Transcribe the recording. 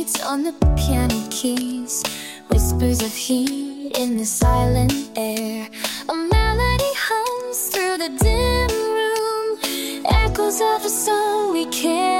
beats on the piano keys, whispers of heat in the silent air. A melody hums through the dim room, echoes of a song we can't